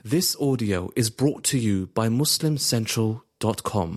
This audio is brought to you by MuslimCentral.com.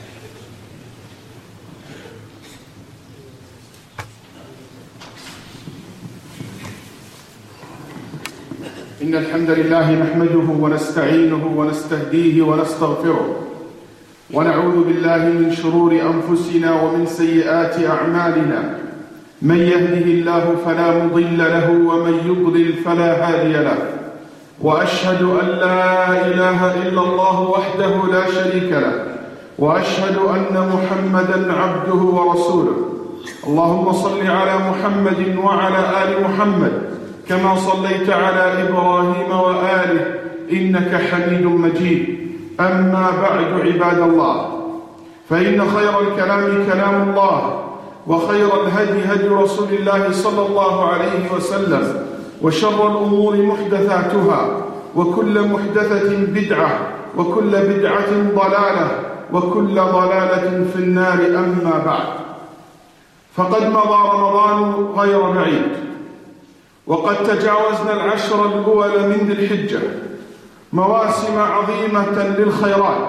إن الحمد لله نحمده ونستعينه ونستهديه ونستغفره ونعوذ بالله من شرور أنفسنا ومن سيئات أعمالنا من يهده الله فلا مضل له ومن يضلل فلا هادي له وأشهد أن لا إله إلا الله وحده لا شريك له وأشهد أن محمدًا عبده ورسوله اللهم صل على محمد وعلى آل محمد كما صليت على إبراهيم وآله إنك حميد مجيد أما بعد عباد الله فإن خير الكلام كلام الله وخير الهدي هدي رسول الله صلى الله عليه وسلم وشر الأمور محدثاتها وكل محدثة بدعة وكل بدعة ضلالة وكل ضلالة في النار أما بعد فقد مضى رمضان غير بعيد وقد تجاوزنا العشر الأول من ذي الحجة مواسم عظيمة للخيرات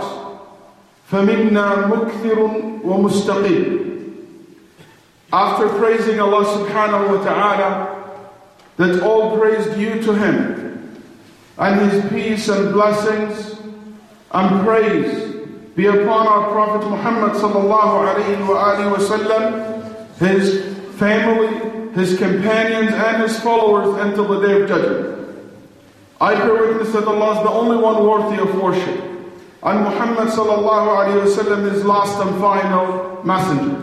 فمنا مكثر ومستقيم. After praising Allah subhanahu wa ta'ala, that all praise due to Him and His peace and blessings and praise be upon our Prophet Muhammad sallallahu alayhi wa sallam, his family, his companions and his followers until the day of judgment. I bear witness that Allah is the only one worthy of worship and Muhammad sallallahu alayhi wa sallam is last and final messenger.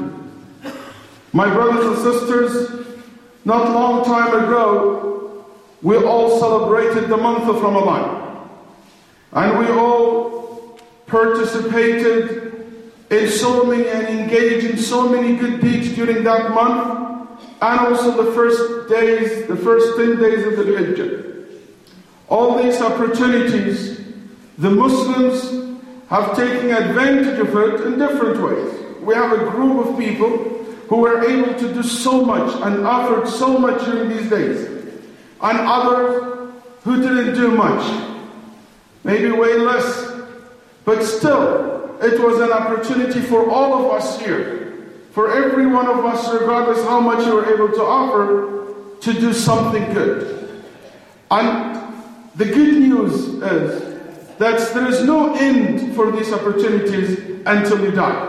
My brothers and sisters, not long time ago, we all celebrated the month of Ramadan. And we all participated in so many and engaged in so many good deeds during that month. And also the first 10 days of the Hijjah. All these opportunities, the Muslims have taken advantage of it in different ways. We have a group of people who were able to do so much and offered so much during these days. And others who didn't do much, maybe way less. But still, it was an opportunity for all of us here, for every one of us, regardless how much you were able to offer, to do something good. And the good news is that there is no end for these opportunities until you die.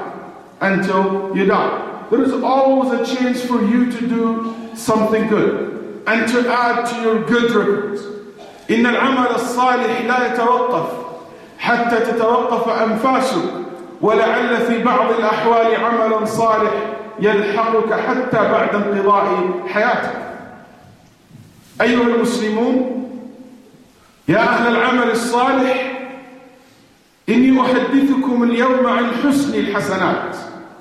There is always a chance for you to do something good and to add to your good records. إن العمل الصالح لا يتوقف حتى تتوقف أنفاسك ولعل في بعض الأحوال عمل صالح يلحقك حتى بعد انقضاء حياتك. أيها المسلمون يا أهل العمل الصالح إني أحدثكم اليوم عن حسن الحسنات.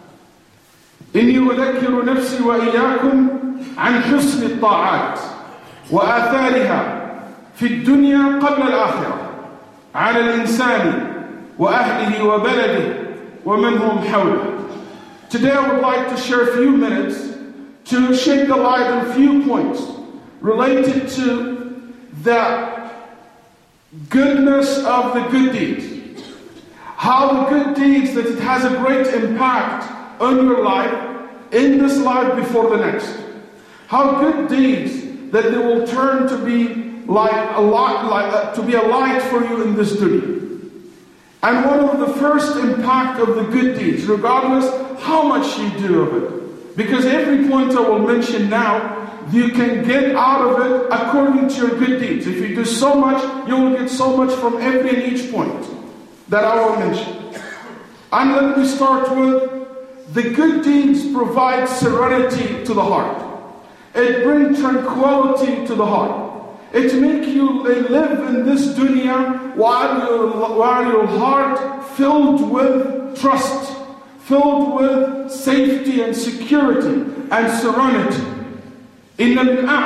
إني أذكر نفسي وإياكم عن حسن الطاعات وآثارها في الدنيا قبل الآخرة على الإنسان وأهله وبلده ومن هم حوله. Today I would like to share a few minutes to shed the light on a few points related to the goodness of the good deeds. How the good deeds, that it has a great impact on your life, in this life before the next. How good deeds that they will turn to be to be a light for you in this dunya. And one of the first impact of the good deeds, regardless how much you do of it, because every point I will mention now, you can get out of it according to your good deeds. If you do so much, you will get so much from every and each point that I will mention. And let me start with the good deeds provide serenity to the heart. It brings tranquility to the heart. It makes you live in this dunya while your heart filled with trust, filled with safety and security and serenity. إن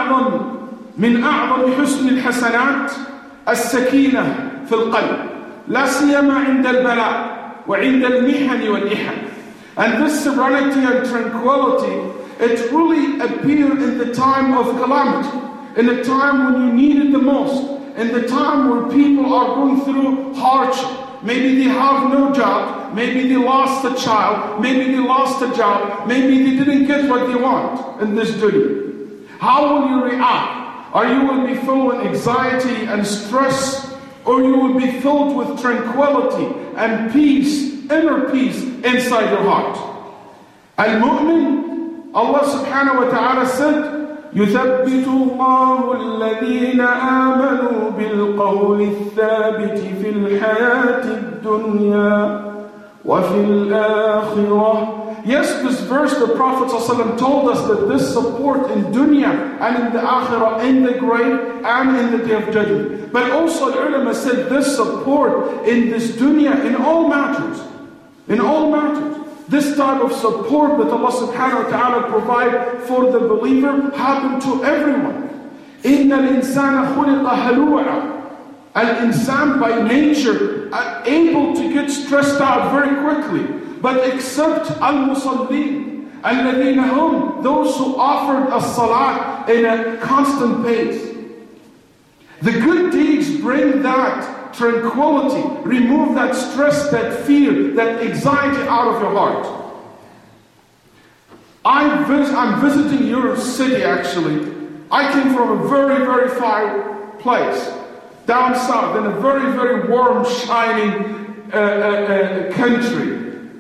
من أعظم حسن الحسنات السكينة في القلب لا سيما عند البلاء وعند المحن والإحن. And this serenity and tranquility, it really appeared in the time of calamity, in the time when you need it the most, in the time where people are going through hardship. Maybe they have no job, maybe they lost a child, maybe they lost a job, maybe they didn't get what they want in this dunya. How will you react? Are you will be filled with anxiety and stress, or you will be filled with tranquility and peace, inner peace inside your heart? Al-Mu'min, Allah subhanahu wa ta'ala said, يثبت الله الذين آمنوا بالقول الثابت في الحياة الدنيا وفي الآخرة. Yes, this verse, the Prophet ﷺ told us that this support in dunya and in the akhirah, in the grave and in the day of judgment. But also the ulama said this support in this dunya, in all matters. In all matters. This type of support that Allah subhanahu wa ta'ala provide for the believer happen to everyone. إِنَّ الْإِنسَانَ خُلِقَ هَلُوعًا. Al-insan by nature are able to get stressed out very quickly. But except al-musallin, الَّذِينَ هُمْ, those who offered a salat in a constant pace. The good deeds bring that tranquility, remove that stress, that fear, that anxiety out of your heart. I'm visiting your city actually. I came from a very, very far place, down south, in a very, very warm, shining country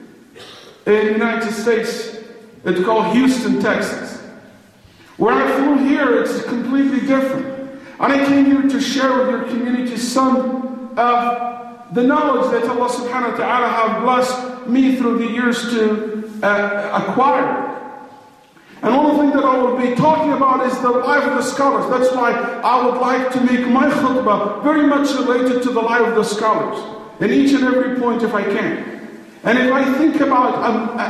in the United States. It's called Houston, Texas. Where I flew here, it's completely different. And I came here to share with your community some of the knowledge that Allah subhanahu wa ta'ala have blessed me through the years to acquire. And one of the things that I will be talking about is the life of the scholars. That's why I would like to make my khutbah very much related to the life of the scholars, in each and every point if I can. And if I think about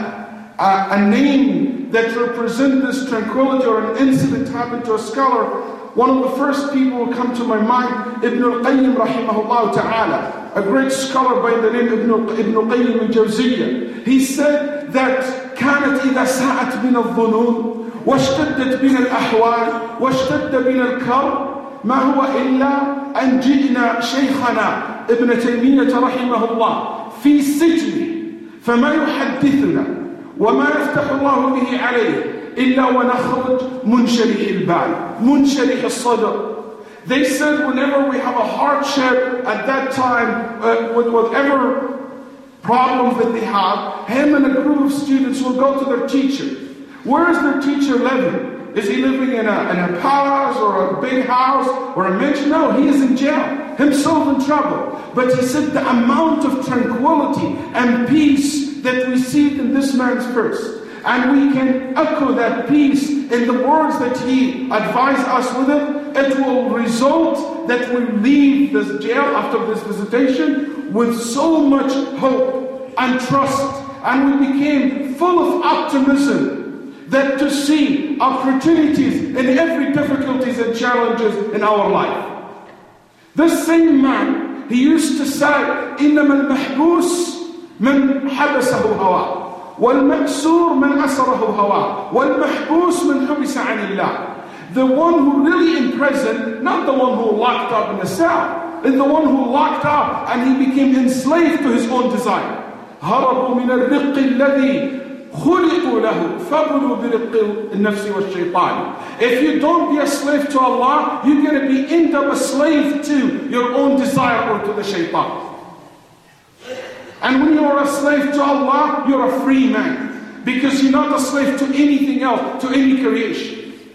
a name that represents this tranquility, or an incident happened to a scholar, one of the first people who come to my mind, Ibn al-Qayyim rahimahullah ta'ala, a great scholar by the name Ibn Qayyim al-Jawziyya. He said that كانت إذا ساءت بنا الظنون واشتدت بنا الأحوال واشتد بنا الكرب ما هو إلا أن جئنا شيخنا ابن تيمية رحمه الله في سجنه فما يحدثنا وما يفتح الله به عليه إلا ونخرج منشرح البال منشرح الصدر. They said whenever we have a hardship at that time, with whatever problems that they have, him and a group of students will go to their teacher. Where is their teacher living? Is he living in a palace or a big house or a mansion? No, he is in jail, himself in trouble. But he said the amount of tranquility and peace that we see in this man's verse, and we can echo that peace in the words that he advised us with it will result that we leave this jail after this visitation with so much hope and trust, and we became full of optimism that to see opportunities in every difficulties and challenges in our life. This same man, he used to say, إِنَّمَا الْمَحْبُوسِ مَنْ حَبَسَهُ هَوَاهُ وَالْمَأْسُورُ مَنْ أَسَرَهُ هَوَاهُ وَالْمَحْبُوسُ مَنْ حُبِسَ عَنِ اللَّهِ. The one who really in prison, not the one who locked up in a cell, is the one who locked up and he became enslaved to his own desire. هَرَبُوا مِنَ الرِّقِّ الَّذِي خُلِقُوا لَهُ فَبُلُوا بِرِقِّ النَّفْسِ وَالشَّيْطَانِ. If you don't be a slave to Allah, you're going to be end up a slave to your own desire or to the shaitan. And when you're a slave to Allah, you're a free man, because you're not a slave to anything else, to any creation.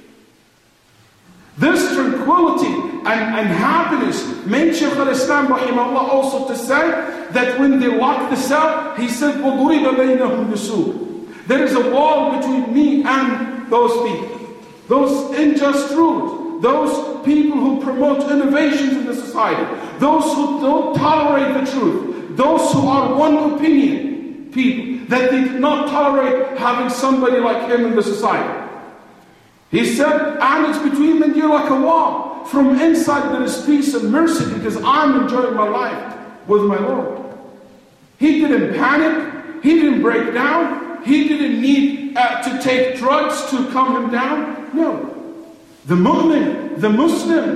This tranquility and happiness made Shaykh al-Islam rahimahullah also to say that when they locked the cell, he said, وَضُرِبَ بَيْنَهُمْ بِسُورٍ. There is a wall between me and those people, those unjust rulers, those people who promote innovations in the society, those who don't tolerate the truth, those who are one opinion people, that they did not tolerate having somebody like him in the society. He said, and it's between me and you like a wall. From inside there is peace and mercy, because I'm enjoying my life with my Lord. He didn't panic, he didn't break down, he didn't need to take drugs to calm him down. No. The mu'min, the Muslim,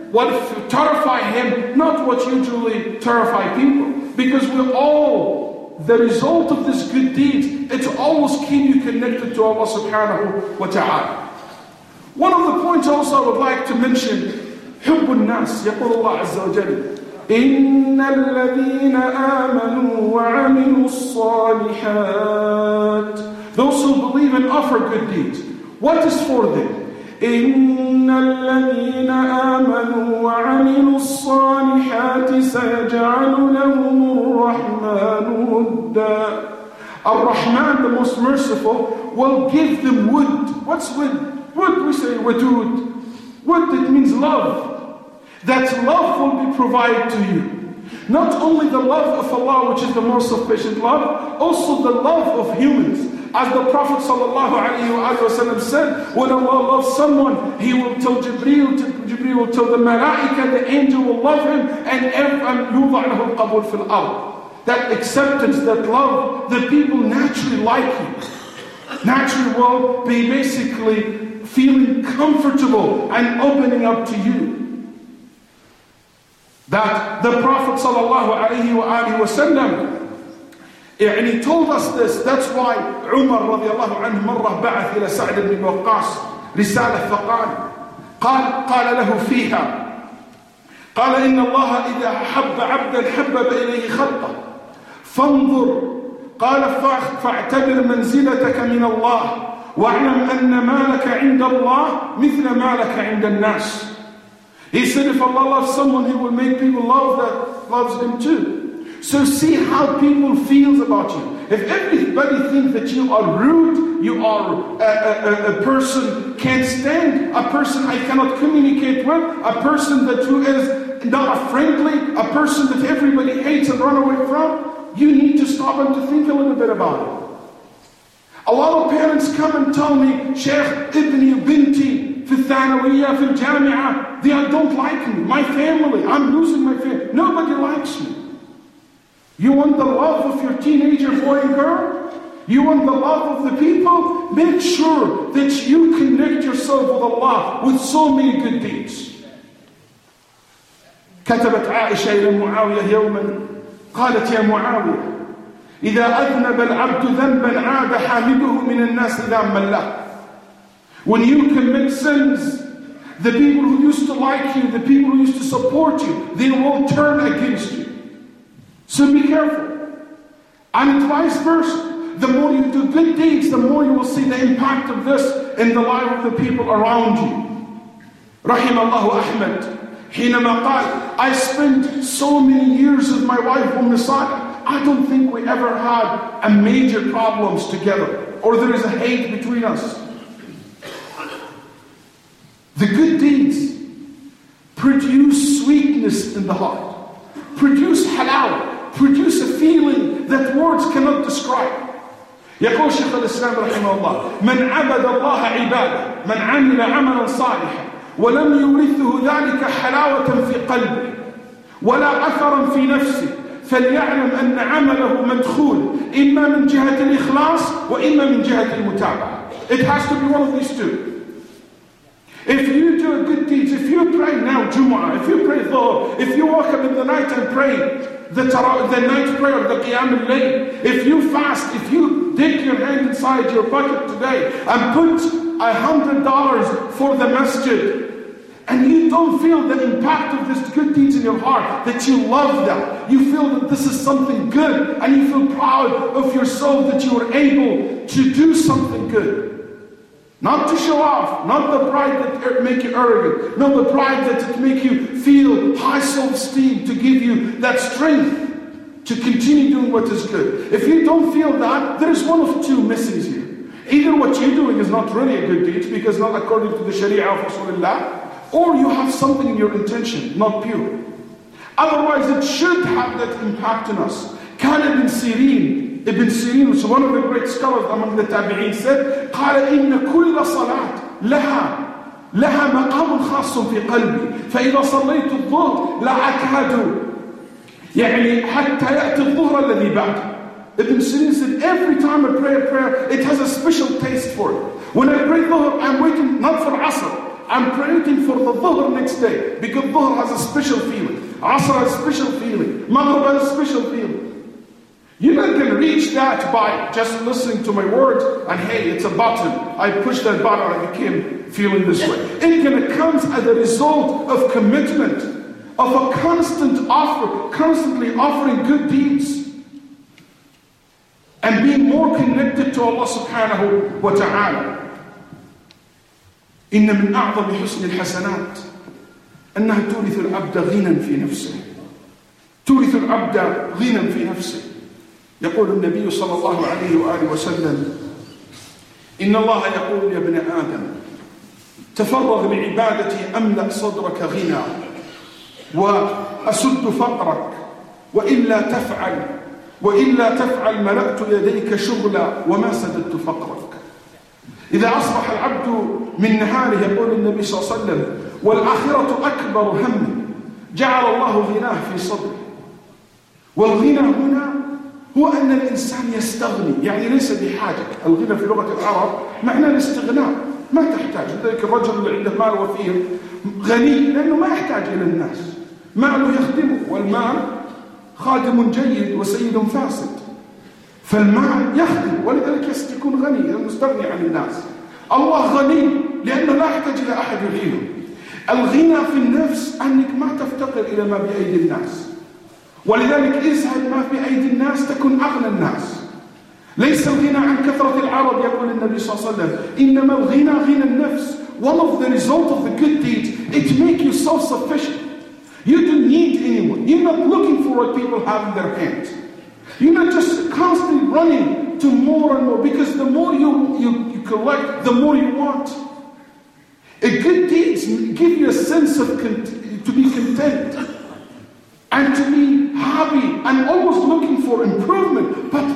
what terrify him, not what usually terrify people. Because we're all, the result of this good deed, it's always keep you connected to Allah subhanahu wa ta'ala. One of the points also I would like to mention, حب الناس. يقول الله عز وجل إن الذين آمنوا وعملوا الصالحات. Those who believe and offer good deeds. What is for them? إن الذين آمنوا وعملوا الصالحات سيجعل لهم الرحمن ودا. Ar-Rahman, the most merciful, will give them wood. What's wood? Wood, we say wadud. Wood, that means love. That love will be provided to you. Not only the love of Allah, which is the most sufficient love, also the love of humans. As the Prophet ﷺ said, when Allah loves someone, He will tell Jibreel will tell the Malaika, the angel will love him, and يوضع له القبول في الأرض. That acceptance, that love, the people naturally like you. Naturally will be basically feeling comfortable and opening up to you. That the Prophet ﷺ يعني told us this. That's why Umar رضي الله عنه مرة بعث إلى سعد بن وقاص رسالة قال له فيها قال إن الله إذا حب عبدا حبب إليه خلقه فانظر قال فاعتبر منزلتك من الله واعلم أن مالك عند الله مثل مالك عند الناس. He said if Allah loves someone, He will make people love that loves Him too. So see how people feel about you. If everybody thinks that you are rude, you are a person can't stand, a person I cannot communicate with, a person that who is not friendly, a person that everybody hates and run away from, you need to stop and to think a little bit about it. A lot of parents come and tell me, Sheikh, ibni, binti, fi thanawiyya, fi jami'ah, they don't like me, my family, I'm losing my family. Nobody likes me. You want the love of your teenager boy and girl? You want the love of the people? Make sure that you connect yourself with Allah with so many good deeds. كتبت عائشة إلى معاوية يوما قالت يا معاوية إذا أذنب العبد ذنبا عاد حامده من الناس ذاما له. When you commit sins, the people who used to like you, the people who used to support you, they will turn against you. So be careful. And vice versa. The more you do good deeds, the more you will see the impact of this in the life of the people around you. رحم الله أحمد حينما قال I spent so many years with my wife Salih. I don't think we ever had a major problems together or there is a hate between us. The good deeds produce sweetness in the heart, produce halal, produce a feeling that words cannot describe. يقول شيخ الإسلام رحمه الله من عبد الله عباده من عمل عملا صالحا ولم يورثه ذلك حلاوة في قلبه ولا أثرا في نفسه فليعلم أن عمله مدخول إما من جهة الإخلاص وإما من جهة المتابعة. It has to be one of these two. If you do good deeds, if you pray now Jumu'ah, if you pray Dhuhr, if you wake up in the night and pray the night prayer, the Qiyam al-Layl, if you fast, if you dig your hand inside your pocket today and put $100 for the masjid, and you don't feel the impact of this good deeds in your heart, that you love that, you feel that this is something good, and you feel proud of yourself that you were able to do something good. Not to show off, not the pride that make you arrogant, not the pride that make you feel high self-esteem, to give you that strength to continue doing what is good. If you don't feel that, there is one of two missings here. Either what you're doing is not really a good deed, because not according to the Sharia of Rasulullah, or you have something in your intention, not pure. Otherwise, it should have that impact on us. Ibn Sirin, which is one of the great scholars among the Tabi'in, said, قال إن كل صلاة لها مقام خاص في قلبي فإذا صليت الظهر لا أكاد يعني حتى يأتي الظهر الذي بعده. Ibn Sirin said, every time I pray a prayer, it has a special taste for it. When I pray Dhuhr, I'm waiting not for Asr, I'm praying for the Dhuhr next day, because Dhuhr has a special feeling. Asr has a special feeling. Maghrib has a special feeling. You're not going to reach that by just listening to my words and hey, it's a button. I pushed that button, I became feeling this way. It going to come as a result of commitment, of a constant offer, constantly offering good deeds, and being more connected to Allah subhanahu wa ta'ala. إن من أعظم حسن الحسنات أنها تورث العبد غنى في نفسه. تورث العبد غنى في نفسه. يقول النبي صلى الله عليه وآله وسلم: إن الله يقول يا ابن آدم تفرغ لعبادتي أملأ صدرك غنى وأسد فقرك وإلا تفعل ملأت يديك شغلا وما سددت فقرك. إذا أصبح العبد من نهاره يقول النبي صلى الله عليه وسلم: والآخرة أكبر هم جعل الله غناه في صدره. والغنى هنا هو أن الإنسان يستغني، يعني ليس بحاجة. الغنى في لغة العرب معنى الاستغناء، ما تحتاج. لذلك الرجل اللي عنده مال وفيه غني لأنه ما يحتاج إلى الناس، ماله يخدمه، والمال خادم جيد وسيد فاسد. فالمال يخدم، ولذلك يكون غني لأنه مستغني عن الناس. الله غني لأنه لا يحتاج إلى أحد يعينه. الغنى في النفس أنك ما تفتقر إلى ما بأيدي الناس، ولذلك ازهد ما في أيدي الناس تكن أغنى الناس. ليس الغنى عن كثرة العرب، يقول النبي صلى الله عليه وسلم: إنما الغنى غنى النفس. One of the result of the good deeds, it makes you self-sufficient. You don't need anyone. You're not looking for what people have in their hands. You're not just constantly running to more and more, because the more you collect, the more you want. A good deeds give you a sense of to be content and to be happy and always looking for improvement, but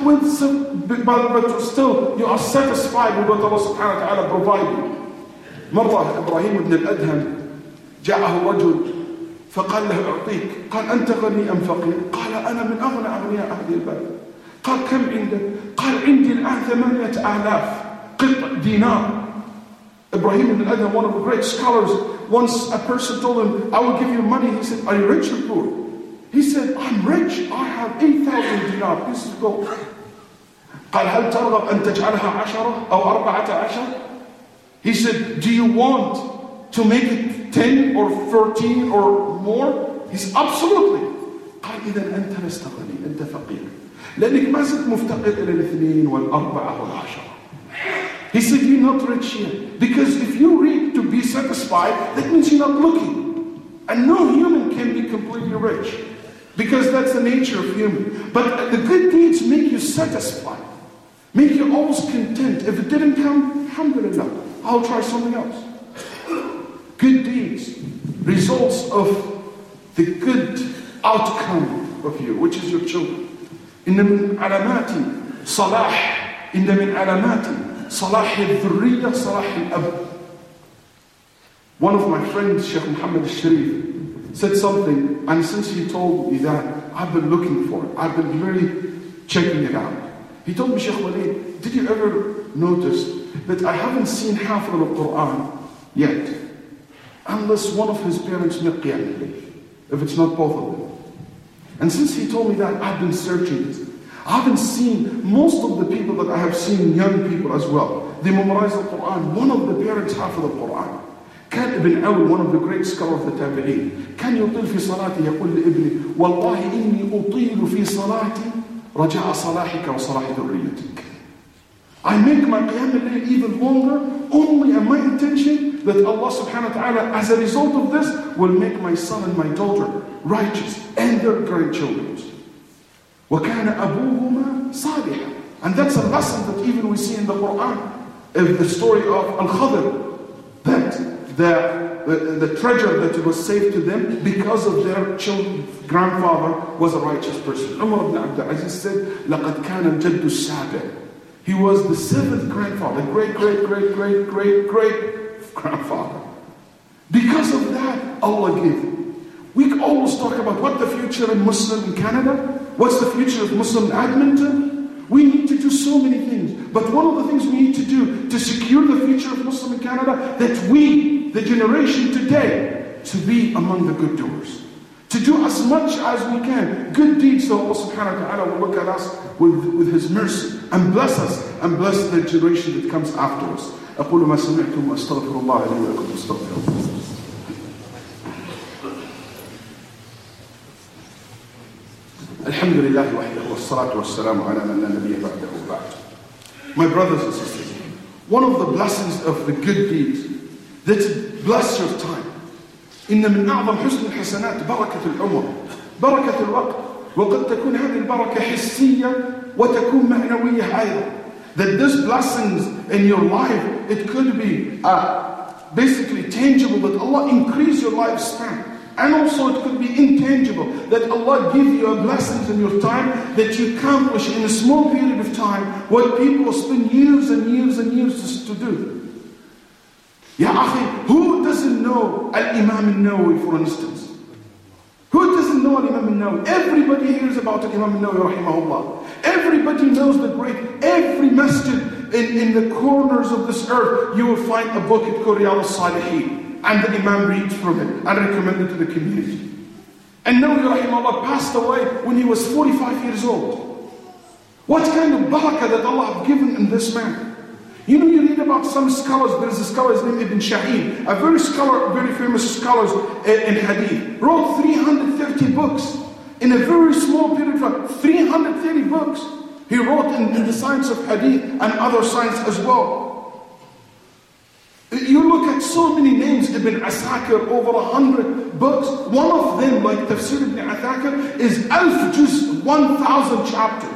still you are satisfied with what Allah subhanahu wa ta'ala provided. مرة إبراهيم بن الأدهم جاءه رجل فقال له: أعطيك. قال: أنت غني أم فقير؟ قال: أنا من أغنى أغنياء أهل البلد. قال: كم عندك؟ قال: عندي الآن 8,000 قطع دينار. Ibrahim ibn Adham, one of the great scholars, once a person told him, I will give you money. He said, are you rich or poor? He said, I'm rich. I have 8,000 dinar pieces of gold. قال: هل ترغب أن تجعلها 10 أو 14? He said, do you want to make it 10 or 13 or more? He said, absolutely. قال: إذا أنت لست غني، أنت فقير، لأنك ما زلت مفتقر إلى 2 و4 و10. He said, you're not rich yet. Because if you read to be satisfied, that means you're not looking. And no human can be completely rich, because that's the nature of human. But the good deeds make you satisfied, make you always content. If it didn't come, alhamdulillah, I'll try something else. Good deeds, results of the good outcome of you, which is your children. إن من علامات صلاح إن من علامات صلاح الذرية صلاح الأب. One of my friends, Sheikh Muhammad al-Sharif, said something, and since he told me that, I've been looking for it. I've been really checking it out. He told me, Sheikh Walid, did you ever notice that I haven't seen half of the Quran yet, unless one of his parents make qiyam al-layl, if it's not both of them. And since he told me that, I've been searching it. I haven't seen most of the people that I have seen, young people as well. They memorize the Quran. One of the parents half of the Quran. كان ابن عون, one of the great scholars of the Tabi'een, كان يطيل في صلاته يقول لابني والله إني أطيل في صلاتي رجاء صلاحك وصلاح ذريتك. I make my qiyam al-layl even longer, only and my intention that Allah subhanahu wa ta'ala, as a result of this, will make my son and my daughter righteous and their grandchildren. وَكَانَ أَبُوهُمَا صَالِحًا. And that's a lesson that even we see in the Quran, of the story of Al-Khadr, that the treasure that was saved to them because of their grandfather was a righteous person. Umar ibn Abdul Aziz said, لَقَدْ كَانَ الْجَدُّ السَّابِعِ. He was the 7th grandfather, great grandfather. Because of that, Allah gave him. We always talk about what the future of Muslim in Canada, what's the future of Muslim in Edmonton. We need to do so many things. But one of the things we need to do to secure the future of Muslim in Canada, that we, the generation today, to be among the good doers. To do as much as we can, good deeds, so Allah subhanahu wa ta'ala will look at us with His mercy and bless us and bless the generation that comes after us. أقول ما سمعتم وأستغفر الله لي ولكم فاستغفروه. الحمد لله وحده والصلاة والسلام على من لا نبي بعده بعد. My brothers and sisters, one of the blessings of the good deeds that bless your time. إن من أعظم حسن الحسنات بركة العمر، بركة الوقت، وقد تكون هذه البركة حسية وتكون معنوية أيضا. That these blessings in your life, it could be basically tangible, that Allah increase your lifespan. And also it could be intangible, that Allah give you a blessings in your time that you accomplish in a small period of time what people spend years and years and years to do. Ya akhi, who doesn't know Al-Imam Al-Nawawi, for instance? Who doesn't know Al-Imam Al-Nawawi? Everybody hears about Al-Imam Al-Nawawi, rahimahullah. Everybody knows the great, every masjid in the corners of this earth, you will find a book called Riyadh al-Salihin. And the Imam reads from it and recommends it to the community. And Nawawi, rahimahullah, passed away when he was 45 years old. What kind of barakah that Allah have given in this man? You know, you read about some scholars. There is a scholar, his name Ibn Shaheen, a very famous scholar in Hadith, wrote 330 books in a very small period of time. 330 books he wrote in the science of Hadith and other science as well. You look at so many names, Ibn Asakir, over 100 books. One of them, like Tafsir Ibn Asakir, is Alf Juz, 1,000 chapters.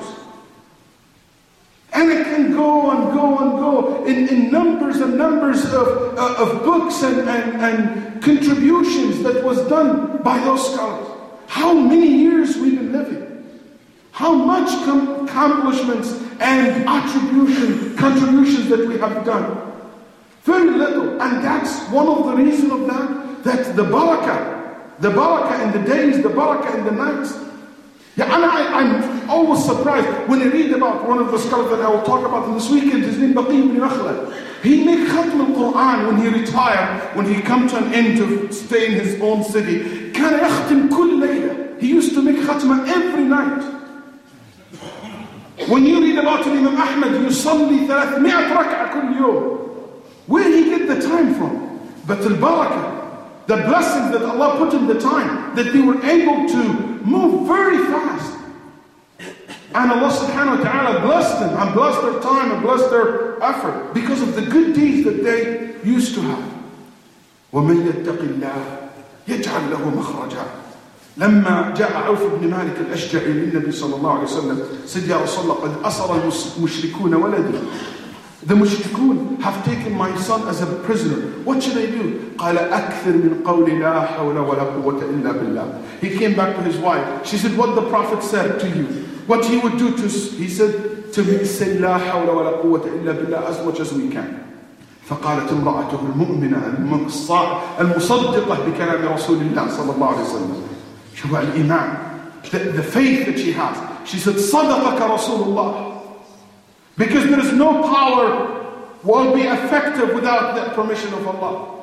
And it can go and go and go in numbers and numbers of books and contributions that was done by those scholars. How many years we've been living. How much accomplishments and contributions that we have done. Very little. And that's one of the reasons of that the barakah in the days, the barakah in the nights. Yeah, and I'm always surprised when I read about one of the scholars that I will talk about in this weekend. His name Baqi ibn Makhlad. He made khatm al-Quran when he retired, when he come to an end to stay in his own city. كان يختم كل ليلة. He used to make khatma every night. When you read about Imam Ahmad, يصلي 300 ركعة كل يوم. Where did he get the time from? But al-barakah, the blessings that Allah put in the time, that they were able to move very fast. And Allah subhanahu wa ta'ala blessed them and blessed their time and blessed their effort because of the good deeds that they used to have. وَمَنْ يَتَّقِ اللَّهِ يَجْعَلْ لَهُ مَخْرَجًا. لما جاء عوف بن مالك الأشجعي للنبي صلى الله عليه وسلم said, يا رسول الله قد أسر المشركون ولدي. The mushrikun have taken my son as a prisoner. What should I do? قال أكثر من قول لا حول ولا قوة إلا بالله. He came back to his wife. She said, what the Prophet said to you, what he would do to, he said to me, say لا حول ولا قوة إلا بالله as much as we can. فقالت امرأته المؤمنة المصدقة بكلام رسول الله صلى الله عليه وسلم. شو الإيمان, the faith that she has. She said, صدقك رسول الله. Because there is no power will be effective without the permission of Allah.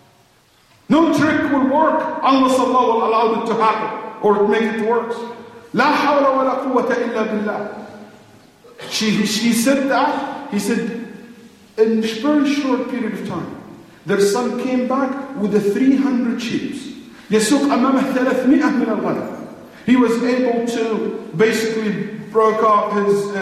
No trick will work unless Allah will allow it to happen or make it work. لا حول ولا قوة إلا بالله. She said that. He said, in a very short period of time, their son came back with the 300 sheep. يسوق أمامه 300 من الغنم. He was able to basically broke off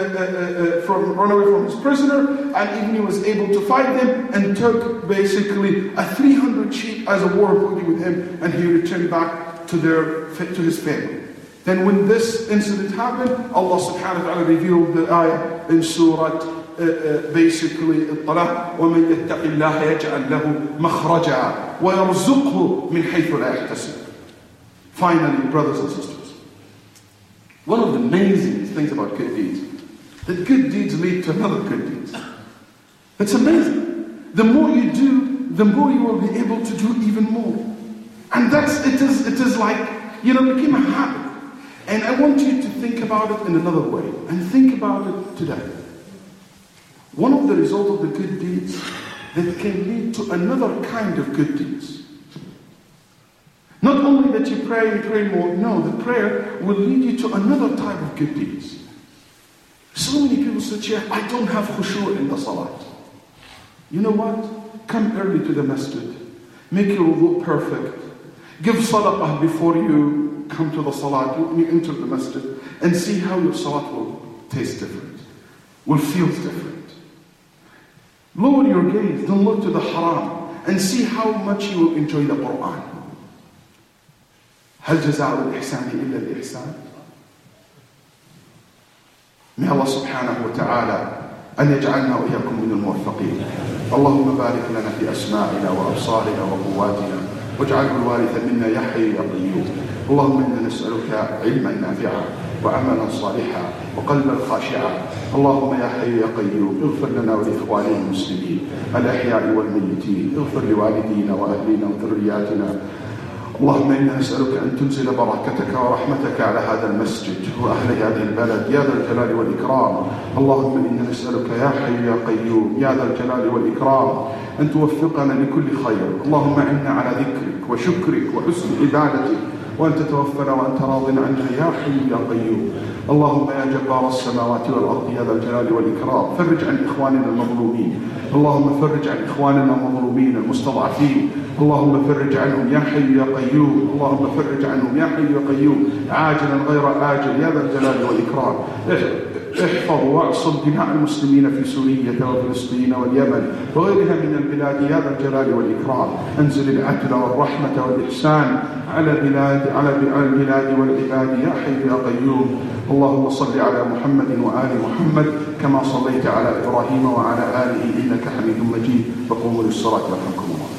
run away from his prisoner, and even he was able to fight them and took basically 300 sheep as a war booty with him, and he returned back to his family. Then when this incident happened, Allah subhanahu wa ta'ala revealed the ayah in Surah basically الطلاق ومن يتق الله يجعل له مخرجا ويرزقه من حيث لا يحتسب. Finally, brothers and sisters, one of the amazing things about good deeds, that good deeds lead to another good deeds. It's amazing. The more you do, the more you will be able to do even more. And it is like, became a habit. And I want you to think about it in another way. And think about it today. one of the results of the good deeds that can lead to another kind of good deeds. Not only that you pray and pray more, no, the prayer will lead you to another type of good deeds. So many people say, Sheikh, I don't have khushu' in the salat. You know what? Come early to the masjid. Make your wudu perfect. Give sadaqah before you come to the salat, when you enter the masjid, and see how your salat will taste different, will feel different. Lower your gaze, don't look to the haram, and see how much you will enjoy the Quran. هل جزاء الإحسان إلا الإحسان؟ May Allah subhanahu wa ta'ala أن يجعلنا وإياكم من الموفقين. اللهم بارك لنا في أسماعنا وأبصارنا وقواتنا واجعله الوارث منا يا حي يا قيوم. اللهم إنا نسألك علما نافعا وعملا صالحا وقلبا خاشعا. اللهم يا حي يا قيوم اغفر لنا ولإخواننا المسلمين الأحياء والميتين، اغفر لوالدينا وأهلنا وذرياتنا. اللهم إنا نسألك أن تنزل بركتك ورحمتك على هذا المسجد وأهل هذه البلد يا ذا الجلال والإكرام. اللهم إنا نسألك يا حي يا قيوم يا ذا الجلال والإكرام أن توفقنا لكل خير. اللهم إنا على ذكرك وشكرك وحسن عبادتك، وأن تتوفنا وأنت راض عنا يا حي يا قيوم. اللهم يا جبار السماوات والأرض يا ذا الجلال والإكرام فرج عن إخواننا المظلومين. اللهم فرج عن إخواننا المظلومين المستضعفين. اللهم فرج عنهم يا حي يا قيوم. اللهم فرج عنهم يا حي يا قيوم عاجلا غير آجل يا ذا الجلال والإكرام. احفظ واعصم دماء المسلمين في سوريا وفلسطين واليمن وغيرها من البلاد يا ذا الجلال والإكرام. انزل العدل والرحمة والإحسان على البلاد والعباد يا حي يا قيوم. اللهم صل على محمد وآل محمد كما صليت على إبراهيم وعلى آله إنك حميد مجيد. وقوموا للصلاة يرحمكم الله.